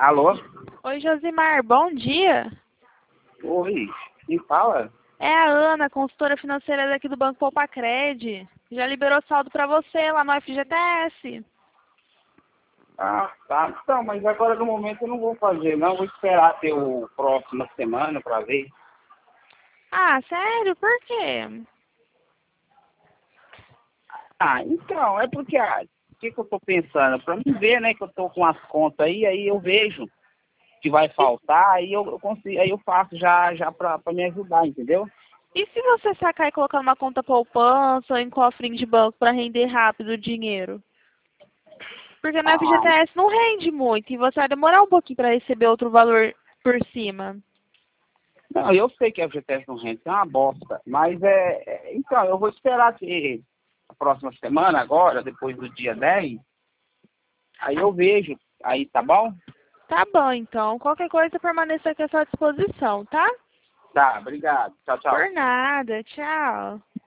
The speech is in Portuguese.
Alô? Oi, Josimar, bom dia. Oi, quem fala? É a Ana, consultora financeira daqui do Banco Poupa-Cred. Já liberou saldo para você lá no FGTS. Ah, tá. Então, mas agora no momento eu não vou fazer, não. Vou esperar ter o próxima semana pra ver. Ah, sério? Por quê? Ah, então, é porque, o que eu tô pensando? Pra mim ver, né, que eu tô com as contas aí eu vejo que vai faltar, eu consigo, aí eu faço já pra me ajudar, entendeu? E se você sacar e colocar numa conta poupança ou em cofrinho de banco para render rápido o dinheiro? Porque no Ah, FGTS não rende muito e você vai demorar um pouquinho para receber outro valor por cima. não, eu sei que a FGTS não rende, é uma bosta, mas então, eu vou esperar ter a próxima semana agora, depois do dia 10. Aí eu vejo. Aí, tá bom? Tá bom, então. Qualquer coisa permaneça aqui à sua disposição, tá? Tá, obrigado. Tchau, tchau. Por nada. Tchau.